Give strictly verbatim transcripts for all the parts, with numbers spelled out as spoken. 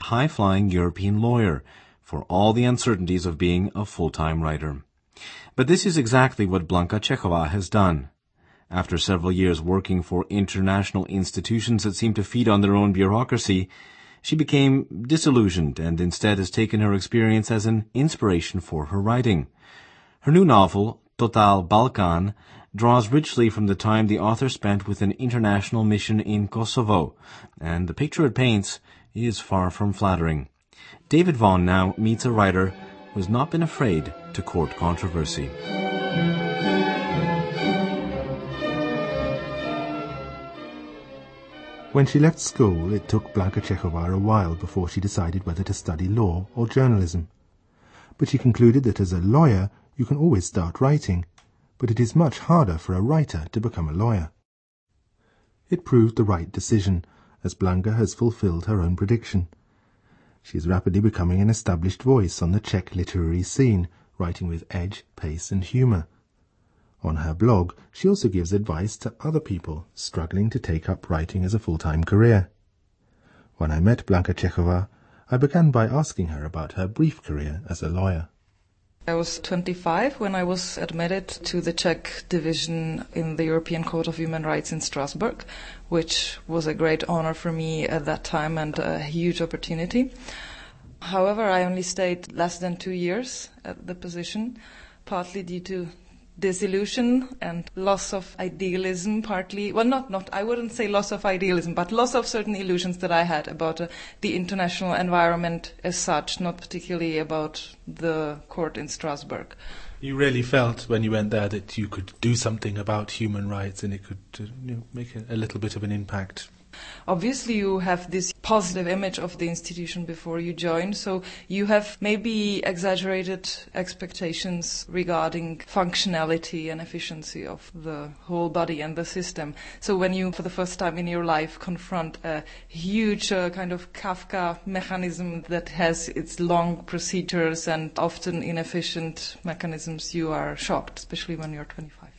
high-flying European lawyer, for all the uncertainties of being a full-time writer. But this is exactly what Blanka Chechova has done. After several years working for international institutions that seem to feed on their own bureaucracy, she became disillusioned and instead has taken her experience as an inspiration for her writing. Her new novel, Total Balkan, draws richly from the time the author spent with an international mission in Kosovo, and the picture it paints is far from flattering. David Vaughan now meets a writer who has not been afraid to court controversy. When she left school, it took Blanka Chechova a while before she decided whether to study law or journalism. But she concluded that as a lawyer, you can always start writing, but it is much harder for a writer to become a lawyer. It proved the right decision, as Blanka has fulfilled her own prediction. She is rapidly becoming an established voice on the Czech literary scene, writing with edge, pace and humour. On her blog, she also gives advice to other people struggling to take up writing as a full-time career. When I met Blanka Chechova, I began by asking her about her brief career as a lawyer. I was twenty-five when I was admitted to the Czech division in the European Court of Human Rights in Strasbourg, which was a great honor for me at that time and a huge opportunity. However, I only stayed less than two years at the position, partly due to disillusion and loss of idealism, partly, well, not, not, I wouldn't say loss of idealism, but loss of certain illusions that I had about uh, the international environment as such, not particularly about the court in Strasbourg. You really felt when you went there that you could do something about human rights and it could uh, you know, make a, a little bit of an impact. Obviously, you have this positive image of the institution before you join, so you have maybe exaggerated expectations regarding functionality and efficiency of the whole body and the system. So when you, for the first time in your life, confront a huge uh, kind of Kafka mechanism that has its long procedures and often inefficient mechanisms, you are shocked, especially when you're twenty-five.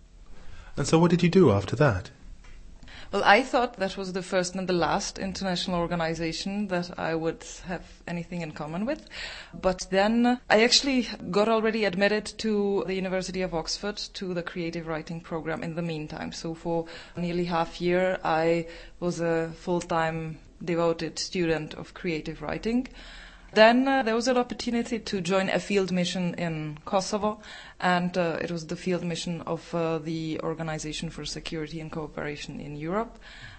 And so what did you do after that? Well, I thought that was the first and the last international organization that I would have anything in common with. But then I actually got already admitted to the University of Oxford to the creative writing program in the meantime. So for nearly half a year, I was a full-time devoted student of creative writing. Then uh, there was an opportunity to join a field mission in Kosovo, and uh, it was the field mission of uh, the Organization for Security and Cooperation in Europe.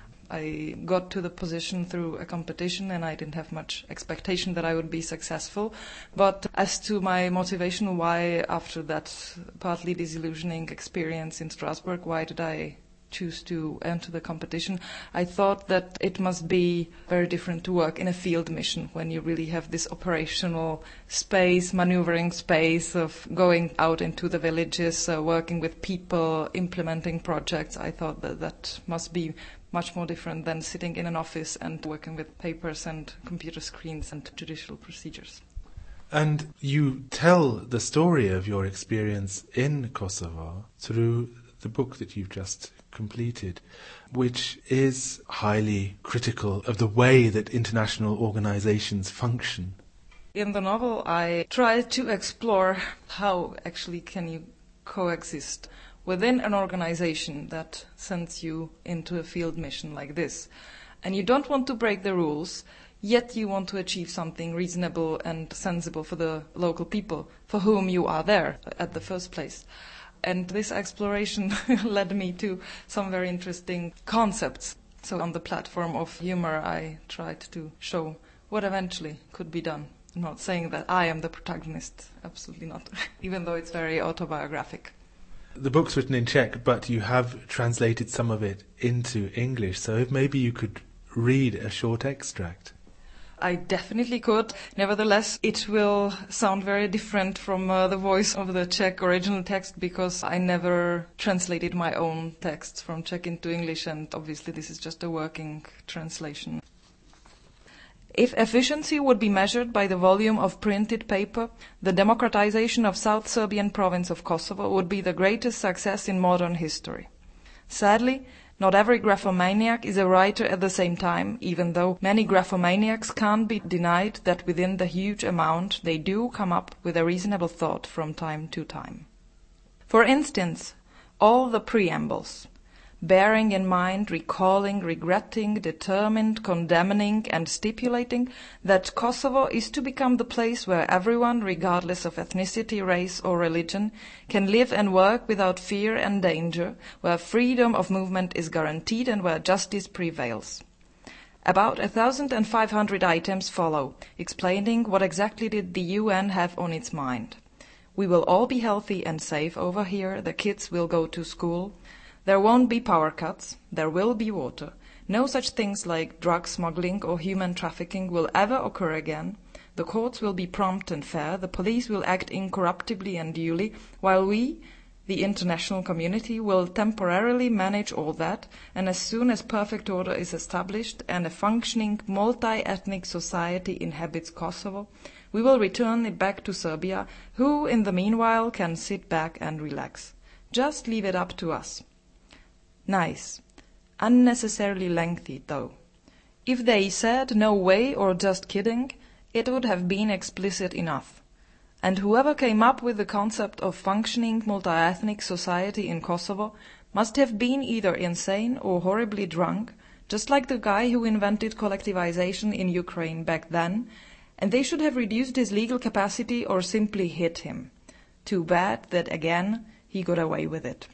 I got to the position through a competition, and I didn't have much expectation that I would be successful. But as to my motivation, why after that partly disillusioning experience in Strasbourg, why did I choose to enter the competition? I thought that it must be very different to work in a field mission when you really have this operational space, maneuvering space of going out into the villages, uh, working with people, implementing projects. I thought that that must be much more different than sitting in an office and working with papers and computer screens and judicial procedures. And you tell the story of your experience in Kosovo through the book that you've just completed, which is highly critical of the way that international organizations function. In the novel, I try to explore how actually can you coexist within an organization that sends you into a field mission like this. And you don't want to break the rules, yet you want to achieve something reasonable and sensible for the local people for whom you are there at the first place. And this exploration led me to some very interesting concepts. So on the platform of humor, I tried to show what eventually could be done. I'm not saying that I am the protagonist, absolutely not, even though it's very autobiographic. The book's written in Czech, but you have translated some of it into English, so if maybe you could read a short extract. I definitely could. Nevertheless, it will sound very different from uh, the voice of the Czech original text because I never translated my own texts from Czech into English, and obviously this is just a working translation. If efficiency would be measured by the volume of printed paper, the democratization of South Serbian province of Kosovo would be the greatest success in modern history. Sadly, Not every graphomaniac is a writer at the same time, even though many graphomaniacs can't be denied that within the huge amount they do come up with a reasonable thought from time to time. For instance, all the preambles, bearing in mind, recalling, regretting, determined, condemning, and stipulating that Kosovo is to become the place where everyone, regardless of ethnicity, race, or religion, can live and work without fear and danger, where freedom of movement is guaranteed and where justice prevails. About a thousand and five hundred items follow, explaining what exactly did the U N have on its mind. We will all be healthy and safe over here, the kids will go to school. There won't be power cuts, there will be water. No such things like drug smuggling or human trafficking will ever occur again. The courts will be prompt and fair, the police will act incorruptibly and duly, while we, the international community, will temporarily manage all that, and as soon as perfect order is established and a functioning multi-ethnic society inhabits Kosovo, we will return it back to Serbia, who in the meanwhile can sit back and relax. Just leave it up to us. Nice. Unnecessarily lengthy, though. If they said no way or just kidding, it would have been explicit enough. And whoever came up with the concept of functioning multi-ethnic society in Kosovo must have been either insane or horribly drunk, just like the guy who invented collectivization in Ukraine back then, and they should have reduced his legal capacity or simply hit him. Too bad that, again, he got away with it.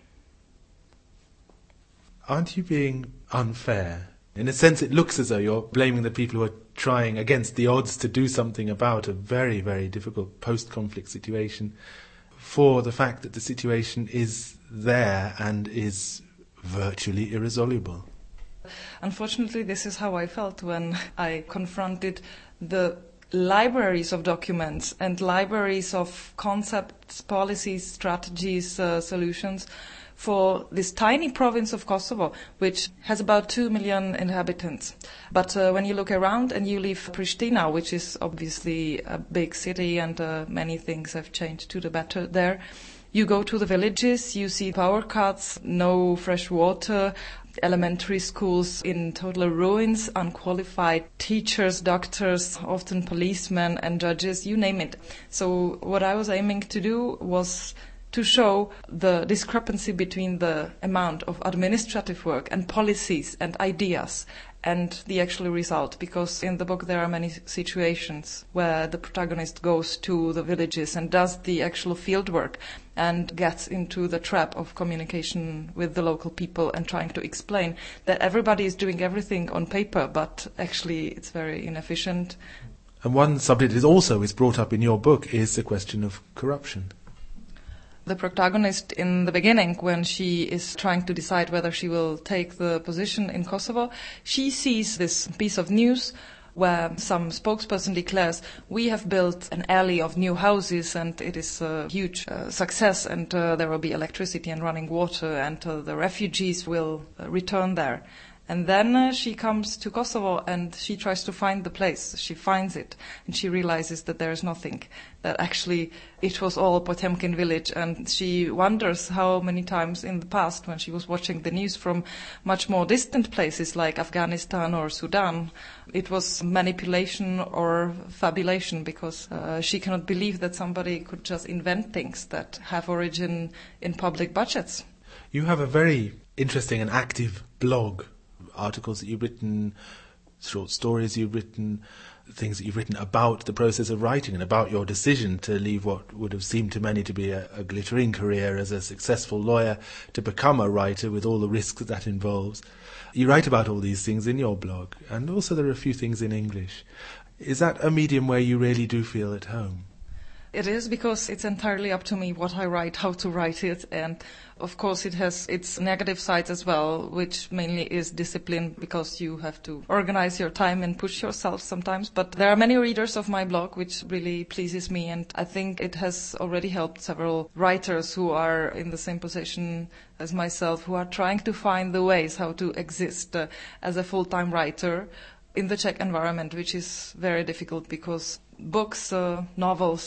Aren't you being unfair? In a sense, it looks as though you're blaming the people who are trying against the odds to do something about a very, very difficult post-conflict situation for the fact that the situation is there and is virtually irresolvable. Unfortunately, this is how I felt when I confronted the libraries of documents and libraries of concepts, policies, strategies, uh, solutions for this tiny province of Kosovo, which has about two million inhabitants. But uh, when you look around and you leave Pristina, which is obviously a big city and uh, many things have changed to the better there, you go to the villages, you see power cuts, no fresh water, elementary schools in total ruins, unqualified teachers, doctors, often policemen and judges, you name it. So what I was aiming to do was to show the discrepancy between the amount of administrative work and policies and ideas and the actual result, because in the book there are many situations where the protagonist goes to the villages and does the actual field work and gets into the trap of communication with the local people and trying to explain that everybody is doing everything on paper, but actually it's very inefficient. And one subject that also is brought up in your book is the question of corruption. The protagonist in the beginning, when she is trying to decide whether she will take the position in Kosovo, she sees this piece of news where some spokesperson declares, we have built an alley of new houses and it is a huge uh, success and uh, there will be electricity and running water and uh, the refugees will uh, return there. And then uh, she comes to Kosovo and she tries to find the place. She finds it and she realizes that there is nothing, that actually it was all Potemkin village. And she wonders how many times in the past when she was watching the news from much more distant places like Afghanistan or Sudan, it was manipulation or fabulation, because uh, she cannot believe that somebody could just invent things that have origin in public budgets. You have a very interesting and active blog. Articles that you've written, short stories you've written, things that you've written about the process of writing and about your decision to leave what would have seemed to many to be a, a glittering career as a successful lawyer to become a writer with all the risks that that involves. You write about all these things in your blog, and also there are a few things in English. Is that a medium where you really do feel at home? It is, because it's entirely up to me what I write, how to write it, and of course it has its negative sides as well, which mainly is discipline, because you have to organize your time and push yourself sometimes. But there are many readers of my blog, which really pleases me, and I think it has already helped several writers who are in the same position as myself, who are trying to find the ways how to exist uh, as a full-time writer in the Czech environment, which is very difficult because books, uh, novels,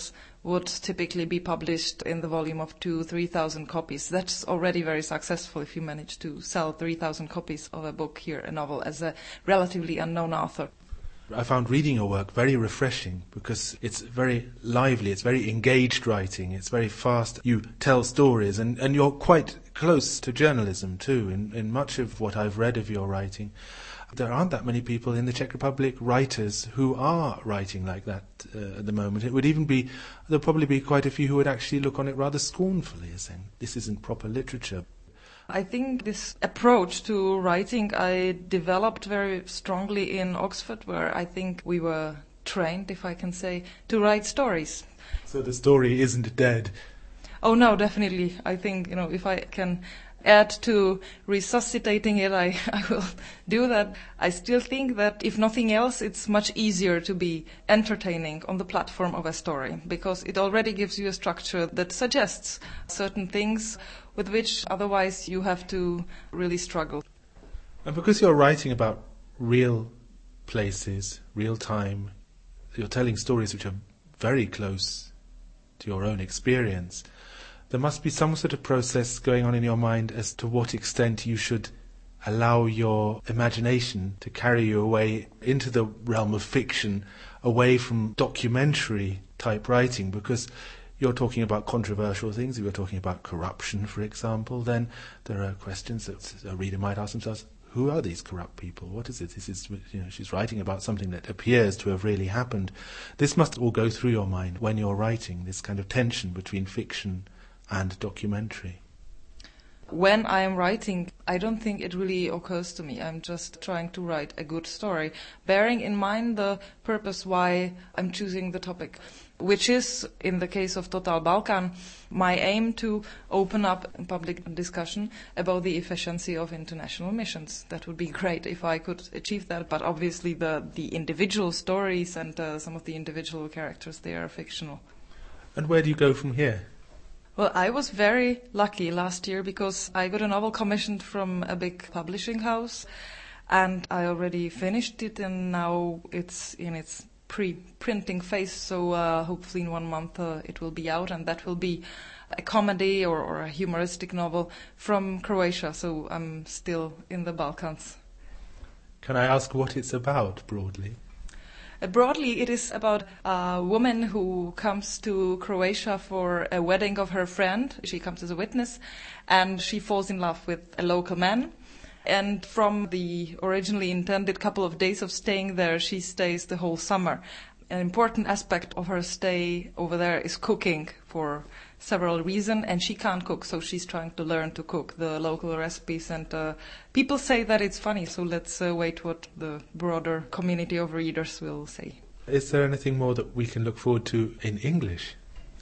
would typically be published in the volume of two, three thousand copies. That's already very successful if you manage to sell three thousand copies of a book here, a novel, as a relatively unknown author. I found reading your work very refreshing because it's very lively, it's very engaged writing, it's very fast. You tell stories and, and you're quite close to journalism too. In, in much of what I've read of your writing, there aren't that many people in the Czech Republic, writers, who are writing like that uh, at the moment. It would even be, there'll probably be quite a few who would actually look on it rather scornfully as saying, this isn't proper literature. I think this approach to writing I developed very strongly in Oxford, where I think we were trained, if I can say, to write stories. So the story isn't dead? Oh no, definitely. I think, you know, if I can add to resuscitating it, I, I will do that. I still think that, if nothing else, it's much easier to be entertaining on the platform of a story, because it already gives you a structure that suggests certain things with which otherwise you have to really struggle. And because you're writing about real places, real time, you're telling stories which are very close to your own experience, there must be some sort of process going on in your mind as to what extent you should allow your imagination to carry you away into the realm of fiction, away from documentary type writing, because you're talking about controversial things. If you're talking about corruption, for example, then there are questions that a reader might ask themselves, who are these corrupt people? What is it? This is, you know, she's writing about something that appears to have really happened. This must all go through your mind when you're writing, this kind of tension between fiction and documentary. When I am writing, I don't think it really occurs to me. I'm just trying to write a good story, bearing in mind the purpose why I'm choosing the topic, which is, in the case of Total Balkan, my aim to open up public discussion about the efficiency of international missions. That would be great if I could achieve that, but obviously the, the individual stories and uh, some of the individual characters, they are fictional. And where do you go from here? Well, I was very lucky last year because I got a novel commissioned from a big publishing house, and I already finished it, and now it's in its pre-printing phase, so uh, hopefully in one month uh, it will be out, and that will be a comedy or, or a humoristic novel from Croatia, so I'm still in the Balkans. Can I ask what it's about, broadly? Uh, broadly, it is about a woman who comes to Croatia for a wedding of her friend. She comes as a witness, and she falls in love with a local man. And from the originally intended couple of days of staying there, she stays the whole summer. An important aspect of her stay over there is cooking for several reasons, and she can't cook, so she's trying to learn to cook the local recipes. And uh, people say that it's funny, so let's uh, wait what the broader community of readers will say. Is there anything more that we can look forward to in English?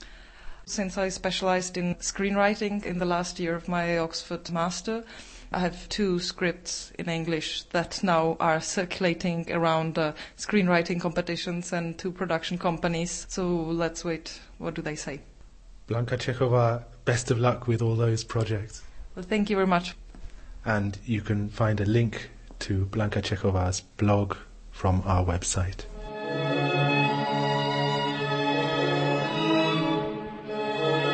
Since I specialized in screenwriting in the last year of my Oxford Master, I have two scripts in English that now are circulating around uh, screenwriting competitions and two production companies. So let's wait. What do they say? Blanka Čechová, best of luck with all those projects. Well, thank you very much. And you can find a link to Blanka Čechová's blog from our website.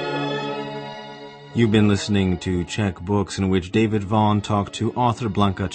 You've been listening to Czech Books, in which David Vaughan talked to author Blanka